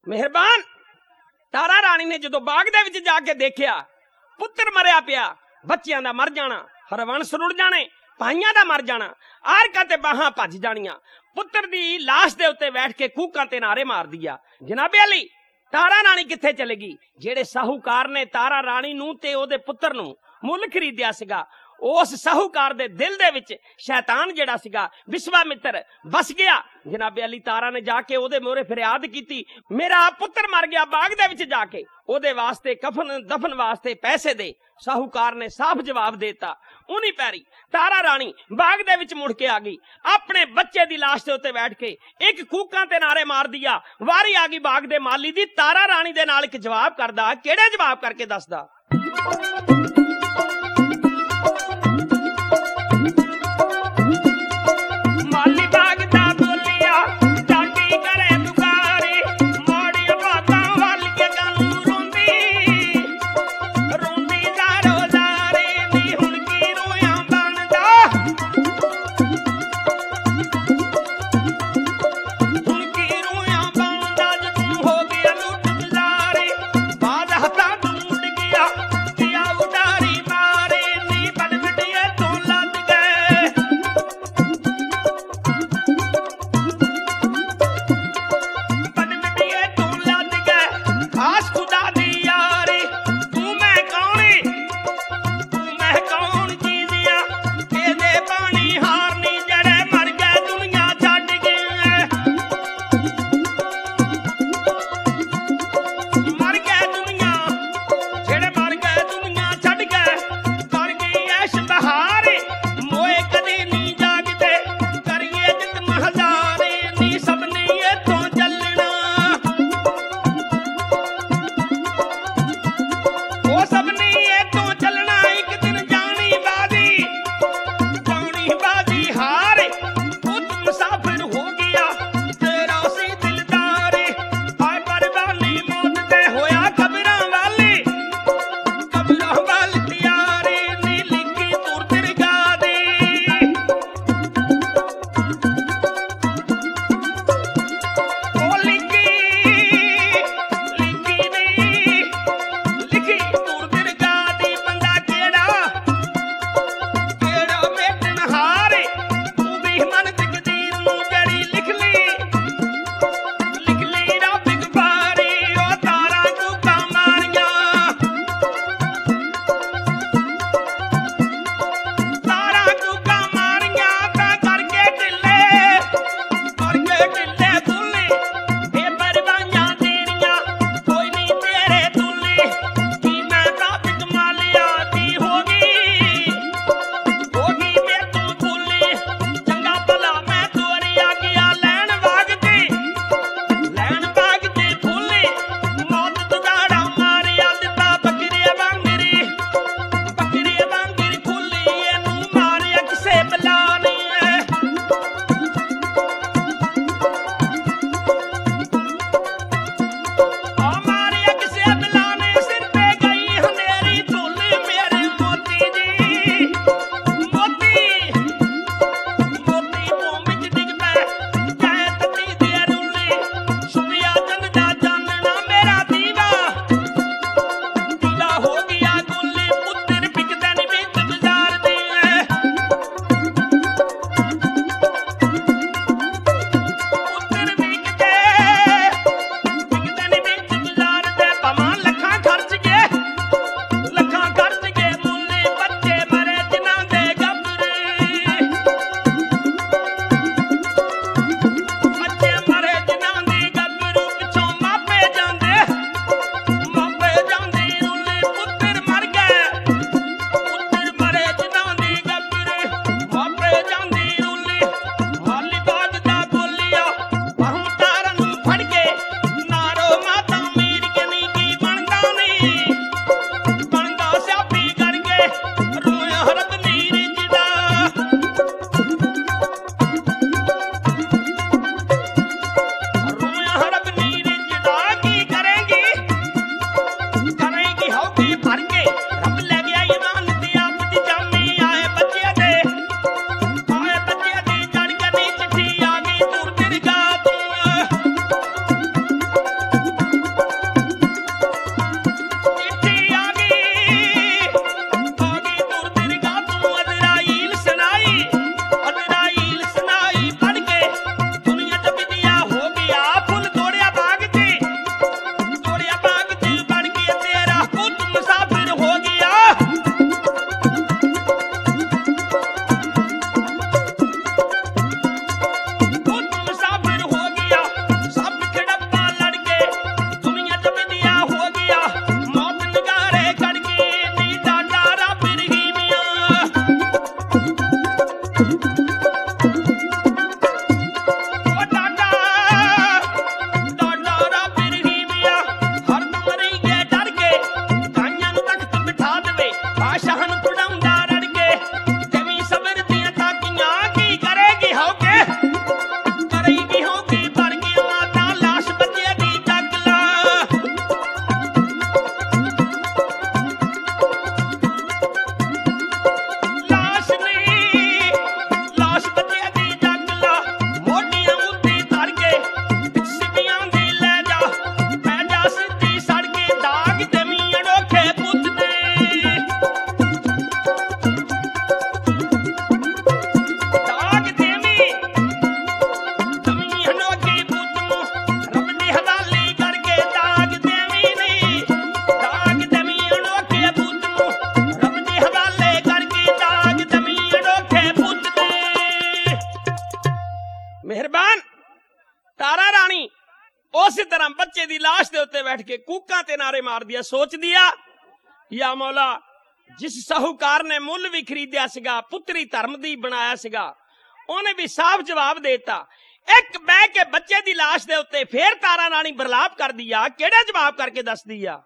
ਮਿਹਰਬਾਨ। ਤਾਰਾ ਰਾਣੀ ਨੇ ਜਦੋਂ ਬਾਗ ਦੇ ਵਿੱਚ ਜਾ ਕੇ ਦੇਖਿਆ, ਪੁੱਤਰ ਮਰਿਆ ਪਿਆ, ਬੱਚਿਆਂ ਦਾ ਮਰ ਜਾਣਾ, ਹਰਵੰਸ ਰੁੜ ਜਾਣੇ, ਭਾਈਆਂ ਦਾ ਮਰ ਜਾਣਾ, ਆਰਕਾਂ ਤੇ ਬਾਹਾਂ ਭੱਜ ਜਾਣੀਆਂ, ਪੁੱਤਰ ਦੀ ਲਾਸ਼ ਦੇ ਉੱਤੇ ਬੈਠ ਕੇ ਕੂਕਾਂ ਤੇ ਨਾਰੇ ਮਾਰਦੀ ਆ, ਜਨਾਬੇ ਅਲੀ ਤਾਰਾ ਰਾਣੀ ਕਿੱਥੇ ਚਲੇਗੀ? ਜਿਹੜੇ ਸਾਹੂਕਾਰ ਨੇ ਤਾਰਾ ਰਾਣੀ ਨੂੰ ਤੇ ਉਹਦੇ ਪੁੱਤਰ ਨੂੰ ਮੁੱਲ ਖਰੀਦਿਆ ਸੀਗਾ, ਉਸ ਸਾਹੂਕਾਰ ਦੇ ਦਿਲ ਦੇ ਵਿੱਚ ਸ਼ੈਤਾਨ ਜਿਹੜਾ ਸੀਗਾ ਵਿਸ਼ਵਾਮਿੱਤਰ ਵਸ ਗਿਆ। ਜਨਾਬੇ ਅਲੀ ਤਾਰਾ ਨੇ ਜਾ ਕੇ ਉਹਦੇ ਮੂਹਰੇ ਫਰਿਆਦ ਕੀਤੀ, ਮੇਰਾ ਪੁੱਤਰ ਮਰ ਗਿਆ। ਬਾਗ ਦੇ ਵਿੱਚ ਜਾ ਕੇ ਉਹਦੇ ਵਾਸਤੇ ਕਫਨ ਦਫਨ ਵਾਸਤੇ ਪੈਸੇ ਦੇ। ਸਾਹੂਕਾਰ ਨੇ ਸਾਫ਼ ਜਵਾਬ ਦੇਤਾ। ਉਨੀ ਪੈਰੀ ਤਾਰਾ ਰਾਣੀ ਬਾਗ ਦੇ ਵਿੱਚ ਮੁੜ ਕੇ ਆ ਗਈ, ਆਪਣੇ ਬੱਚੇ ਦੀ ਲਾਸ਼ ਦੇ ਉੱਤੇ ਬੈਠ ਕੇ ਇੱਕ ਕੂਕਾਂ ਤੇ ਨਾਰੇ ਮਾਰਦੀ ਆ। ਵਾਰੀ ਆ ਗਈ ਬਾਗ ਦੇ ਮਾਲੀ ਦੀ। ਤਾਰਾ ਰਾਣੀ ਦੇ ਨਾਲ ਇੱਕ ਜਵਾਬ ਕਰਦਾ, ਕਿਹੜੇ ਜਵਾਬ ਕਰਕੇ ਦੱਸਦਾ? ਲਾਸ਼ ਦੇ ਉੱਤੇ ਬੈਠ ਕੇ ਕੂਕਾਂ ਤੇ ਨਾਰੇ ਮਾਰਦੀ ਆ, ਸੋਚਦੀ ਆ ਯਾ ਮੌਲਾ, ਜਿਸ ਸਾਹੂਕਾਰ ਨੇ ਮੁੱਲ ਵੀ ਖਰੀਦਿਆ ਸੀਗਾ, ਪੁੱਤਰੀ ਧਰਮ ਦੀ ਬਣਾਇਆ ਸੀਗਾ, ਉਹਨੇ ਵੀ ਸਾਫ਼ ਜਵਾਬ ਦੇਤਾ। ਇੱਕ ਬਹਿ ਕੇ ਬੱਚੇ ਦੀ ਲਾਸ਼ ਦੇ ਉੱਤੇ ਫੇਰ ਤਾਰਾ ਰਾਣੀ ਬਰਲਾਪ ਕਰਦੀ ਆ। ਕਿਹੜਾ ਜਵਾਬ ਕਰਕੇ ਦੱਸਦੀ ਆ?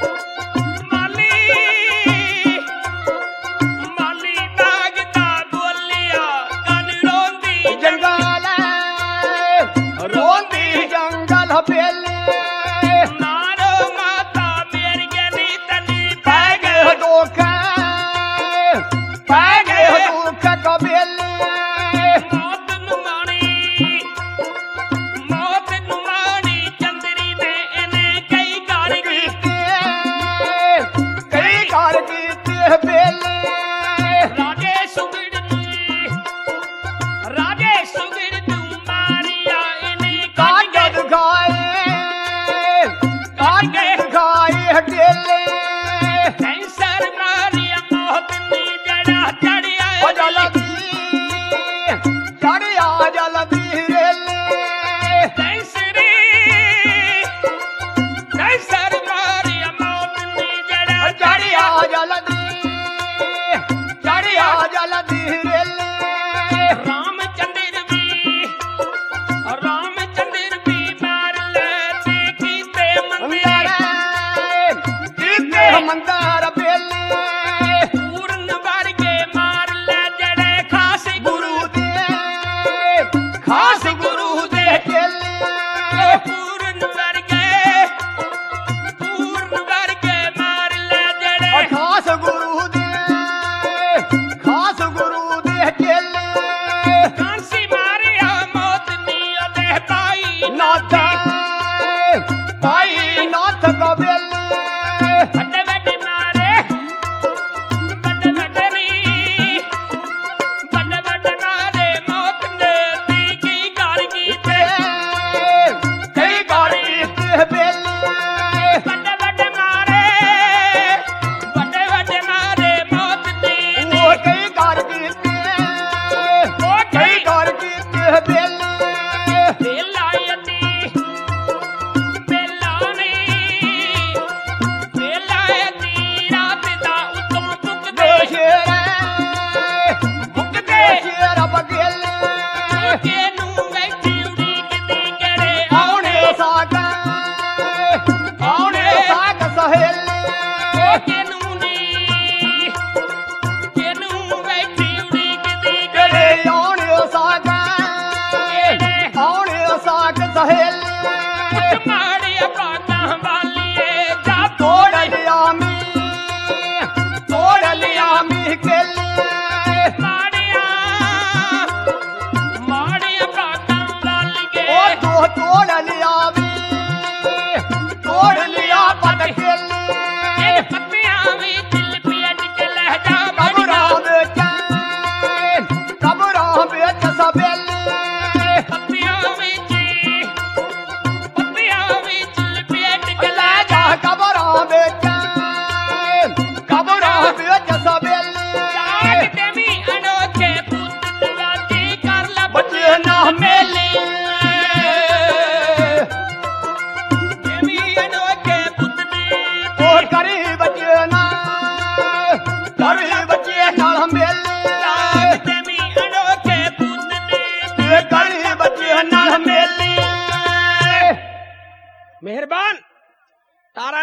ਮਾਲੀ ਬਾਗ ਦਾ ਬੋਲ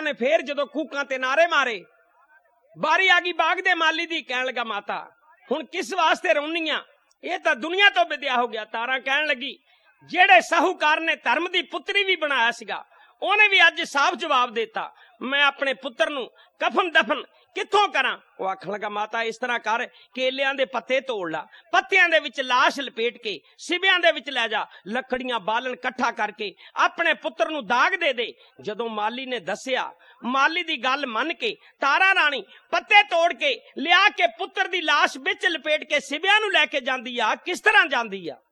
ने फिर जदों कूकां ते नारे मारे, बारी आ गई बाग दे माली दी। कहण लगा माता हुण किस वास्ते रोनी आ, ये तां दुनिया तो विद्या हो गया। तारा कहण लगी जेड़े साहूकार ने धर्म दी पुत्री भी बनाया सीगा, ਉਹਨੇ भी अज साफ जवाब देता, मैं अपने पुत्र नूं कफन दफन कित्थों करा। वो आखण लगा माता इस तरह कर, केलियां दे पत्ते तोड़ ला, पत्तियां दे विच लाश लपेट के सिबियां दे विच लै जा, लकड़ियां बालन कट्ठा करके अपने पुत्र नूं दाग दे दे। जदों माली ने दस्सिया, माली दी गल मन के तारा राणी पत्ते तोड़ के लिया के पुत्र दी लाश विच लपेट के सिबियां नूं लैके जांदी आ। किस तरह जांदी आ?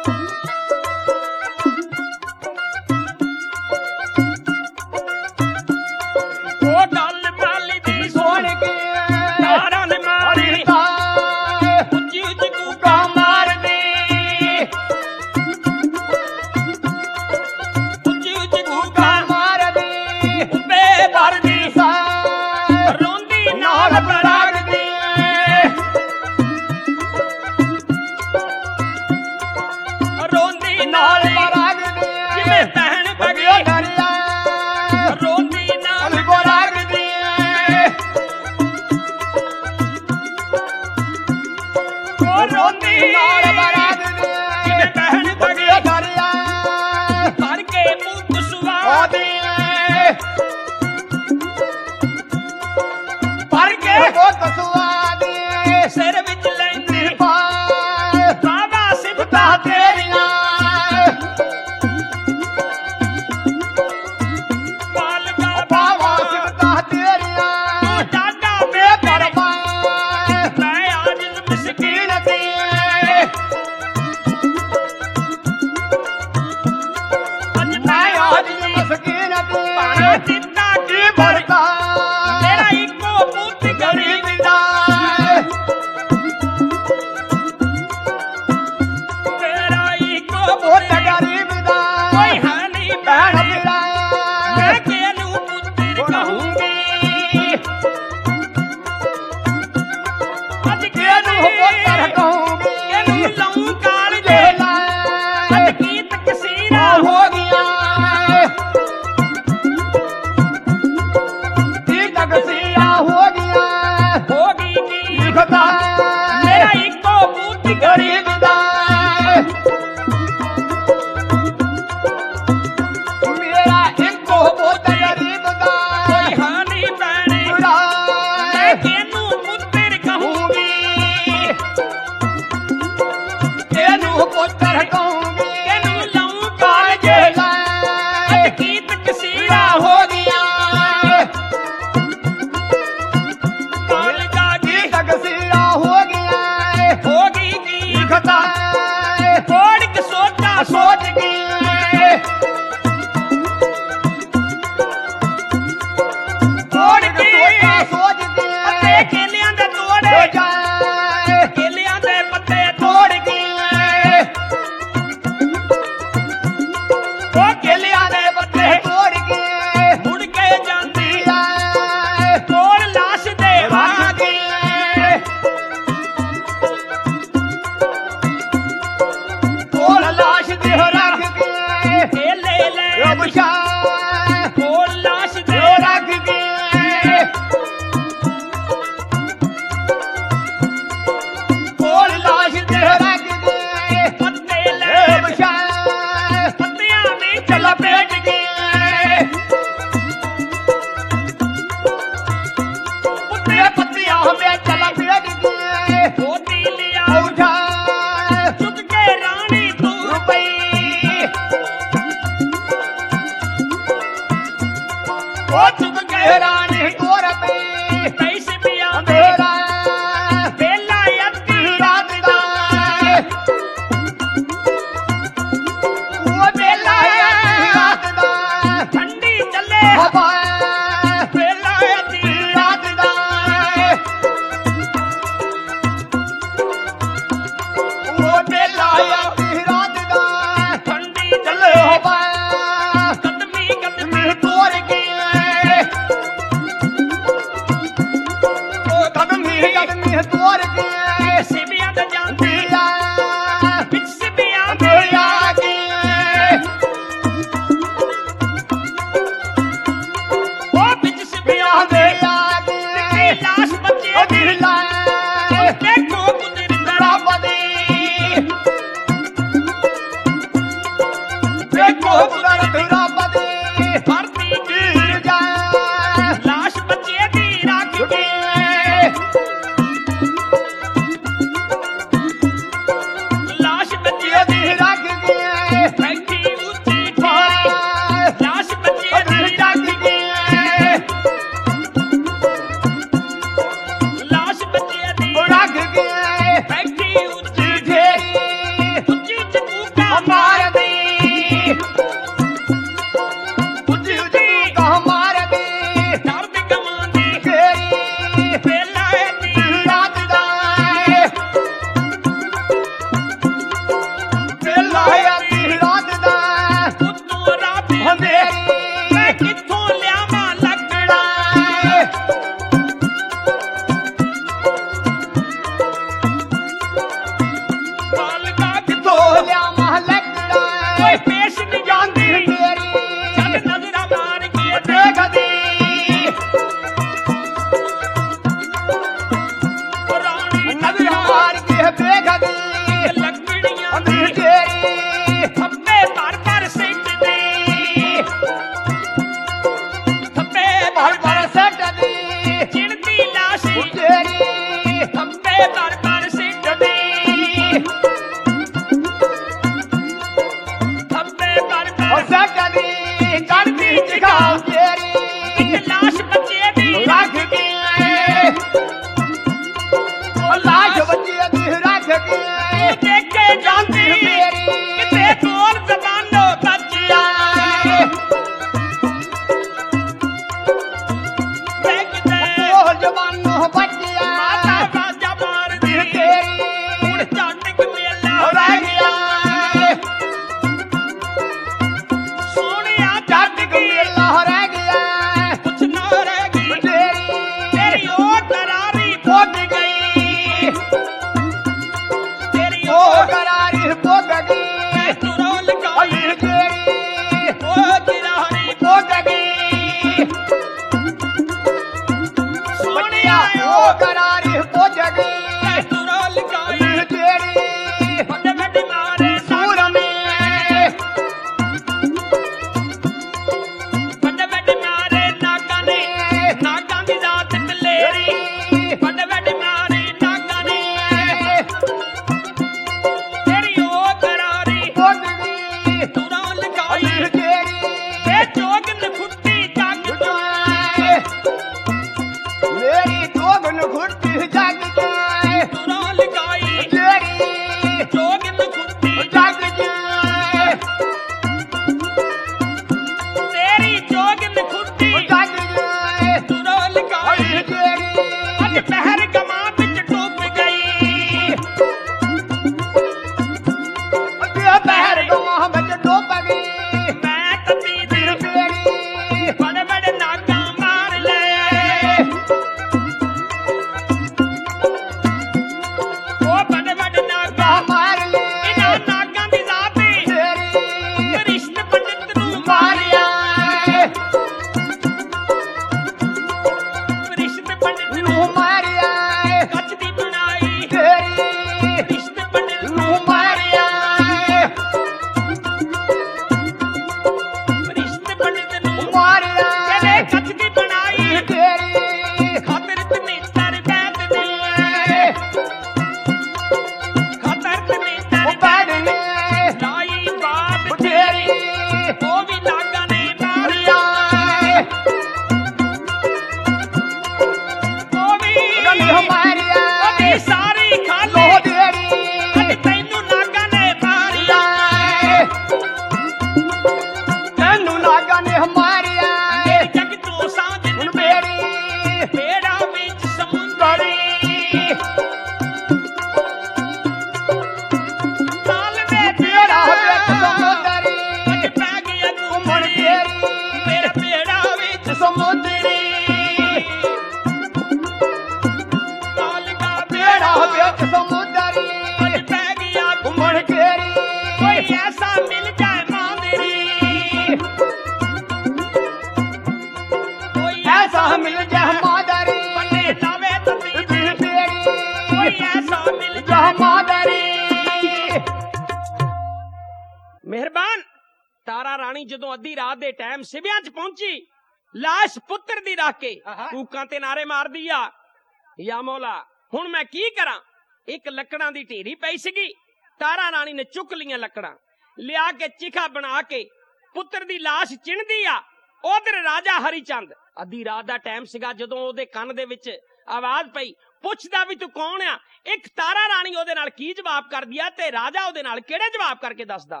ਤਾਰਾ ਰਾਣੀ ਜਦੋਂ ਅੱਧੀ ਰਾਤ ਦੇ ਟਾਈਮ ਸਿਵਿਆਂ 'ਚ ਪਹੁੰਚੀ, ਲਾਸ਼ ਪੁੱਤਰ ਦੀ ਰੱਖ ਕੇ ਕੂਕਾਂ ਤੇ ਨਾਰੇ ਮਾਰਦੀ ਆ, ਯਾ ਮੌਲਾ ਹੁਣ ਮੈਂ ਕੀ ਕਰਾਂ। ਇੱਕ ਲੱਕੜਾਂ ਦੀ ਢੇਰੀ ਪਈ ਸੀਗੀ, ਤਾਰਾ ਰਾਣੀ ਨੇ ਚੁੱਕ ਲੀਆਂ ਲੱਕੜਾਂ, ਲਿਆ ਕੇ ਚਿਖਾ ਬਣਾ ਕੇ ਪੁੱਤਰ ਦੀ ਲਾਸ਼ ਚਿਣਦੀ ਆ। ਉਧਰ ਰਾਜਾ ਹਰੀਚੰਦ, ਅੱਧੀ ਰਾਤ ਦਾ ਟਾਈਮ ਸੀਗਾ, ਜਦੋਂ ਉਹਦੇ ਕੰਨ ਦੇ ਵਿੱਚ ਆਵਾਜ਼ ਪਈ, ਪੁੱਛਦਾ ਵੀ ਤੂੰ ਕੌਣ ਆ। ਇੱਕ ਤਾਰਾ ਰਾਣੀ ਉਹਦੇ ਨਾਲ ਕੀ ਜਵਾਬ ਕਰਦੀ ਆ ਤੇ ਰਾਜਾ ਉਹਦੇ ਨਾਲ ਕਿਹੜੇ ਜਵਾਬ ਕਰਕੇ ਦੱਸਦਾ।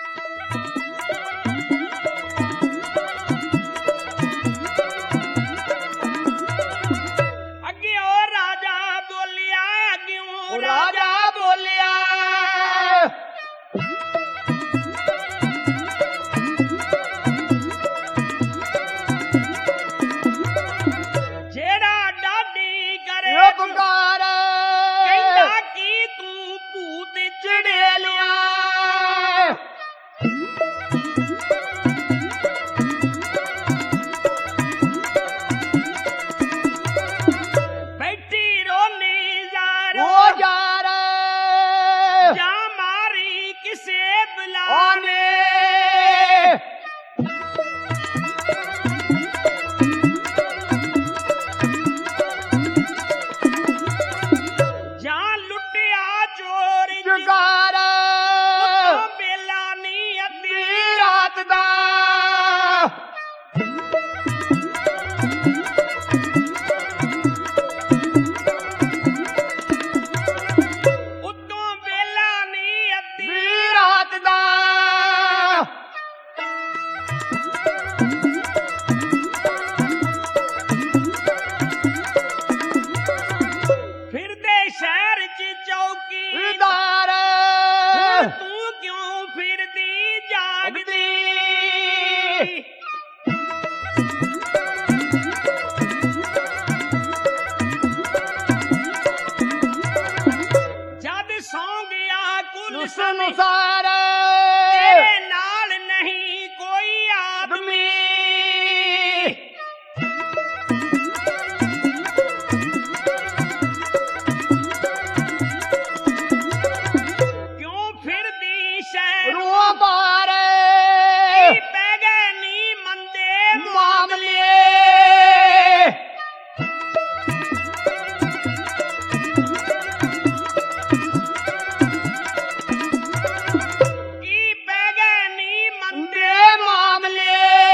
ਅੱਗੇ ਉਹ ਰਾਜਾ ਬੋਲਿਆ, ਅੱਗੇ ਰਾਜਾ ਬੋਲਿਆ, ਜਿਹੜਾ ਡਾਢੀ ਕਰੇ ਪੁਕਾਰ, ਕਹਿੰਦਾ ਕੀ ਤੂੰ ਭੂਤ ਚੜੇਲਿਆ। ਬੈਠੀ ਰੋਨੀ ਜ਼ਾਰ ਜਾਂ ਮਾਰੀ ਕਿਸੇ ਬਲਾ ਨੇ। ਜਾਂ ਲੁੱਟਿਆ ਚੋਰ ਜੁਗਾਰ, ਵੇਲਾ ਨੀ ਅੱਧੀ ਰਾਤ ਦਾ। ਉਤੋਂ ਵੇਲਾ ਨੀ ਅੱਧੀ ਰਾਤ ਦਾ। ਫਿਰਦੇ ਸ਼ਹਿਰ 'ਚ ਚੌਕੀਦਾਰ, ਤੂੰ ਕਿਉਂ ਫਿਰਦੀ ਜਾਗਦੀ। ਜਦ ਸੌਂ ਗਿਆ ਪੁਲਿਸ ਅਨੁਸਾਰ, ਤੇਰੇ ਨਾਲ ਨਹੀਂ ਕੋਈ ਆਦਮੀ। ਕਿਉਂ ਫਿਰਦੀ ਸ਼ਹਿਰ ਬਾਰ, ਪੈ ਗਏ ਨੀ ਮੰਦੇ ਮਾਮਲੇ। ਕੀ ਪੈ ਗਏ ਨੀ ਮੰਦੇ ਮਾਮਲੇ।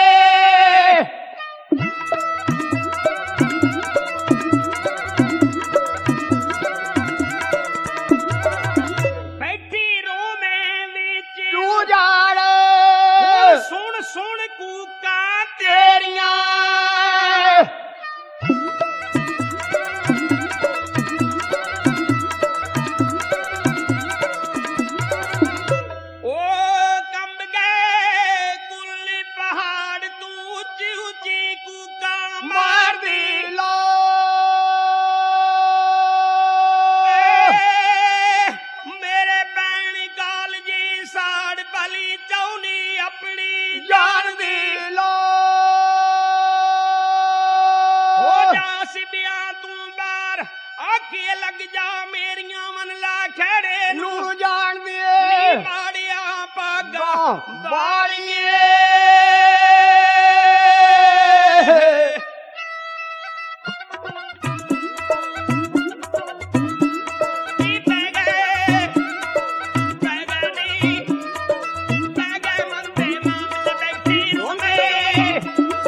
ਬੈਠੀ ਰੋਵੇਂ ਵਿੱਚ ਉਜਾੜ, ਸੁਣ ਸੁਣ ਕੂਕਾਂ ਤੇਰੀਆਂ। ਉਹ ਕੰਬ ਗਏ ਕੁੱਲੀ ਪਹਾੜ, ਤੂੰ ਉੱਚੀ ਉੱਚੀ ਕੂਕਾਂ ਮਾਰਦੀ ਲੋ। ਮੇਰੇ ਭੈਣ ਕਾਲ ਜੀ ਸਾੜ ਭਲੀ ਚਾਹੁੰਦੀ ਆਪਣੀ ਜਾਨ ਦੀ ਲੋ। ਹੋ ਜਾ ਸਿਬਿਆਂ ਤੂੰ ਬਾਹਰ, ਆਖੇ ਲੱਗ ਜਾ ਮੇਰੀਆਂ ਮਨਲਾ ਖੇੜੇ ਨੂੰ ਜਾਣਦੀ ਏ। ਮਾੜਿਆ ਪਾਗਾ ਬਾਲੀਏ। ਕੀ ਪੈ ਗਏ ਨੀ, ਪੈ ਗਏ ਮੰਦੇ ਮਾਮਲੇ। ਬੈਠੀ ਰੋਵੇਂ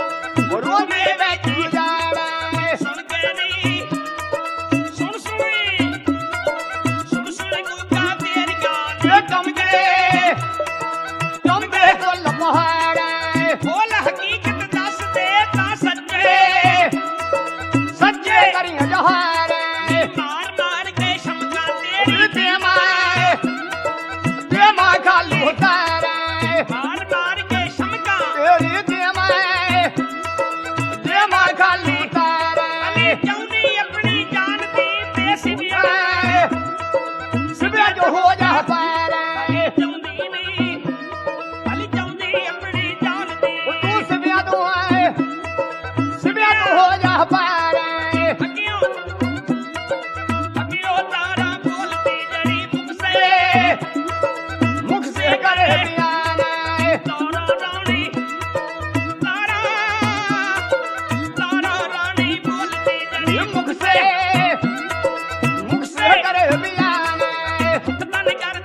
ਬੈਠੀ ਜਾਣਾ, ਸੁਣ ਕੇ ਨੀ ਸੁਣ ਸੁਣੀ, ਸੁਣ ਸੁਣ ਕੂਕਾਂ ਤੇਰੀਆਂ। ਕੰਮ ਗਏ ਕੁੱਲ ਪਹਾੜ, ਬੋਲ ਹਕੀਕਤ ਦੱਸ ਦੇ ਤਾਂ ਸੱਚੇ ਸੱਚੇ ਕਰੀਆਂ ਜਹਾਰ। ਮਾਰ ਮਾਰ ਕੇ ਸ਼ਮਕਾਂ ਤੇਰੀ ਦੇਵਾਂ ਖਾਲੀ ਉਤਾਰ। ਮਾਰ ਮਾਰ ਕੇ ਸ਼ਮਕਾਂ ਤੇਰੀ ਦੇਵਾਂ ਖਾਲੀ ਉਤਾਰ। ਅਲੀ ਚਾਹੁੰਦੀ ਆਪਣੀ ਜਾਨ ਦੀ ਤੇ ਸਿਵਿਆ ਜੋ ਹੋ ਜਾ ਪਾਰ। ਚਾਹੁੰਦੀ ਨਹੀਂ, ਅਲੀ ਚਾਹੁੰਦੀ ਆਪਣੀ ਜਾਨ ਦੀ। ਤੂੰ ਸਿਵਿਆ ਤੋਂ ਹੋ ਜਾ ਪਾਰ। ਅੱਗਿਓ ਤਾਰਾ ਬੋਲਦੀ ਜਿਹੜੀ ਮੁਖ ਸੇ करे बियान तारा ਧਿਆਨ ਕਰ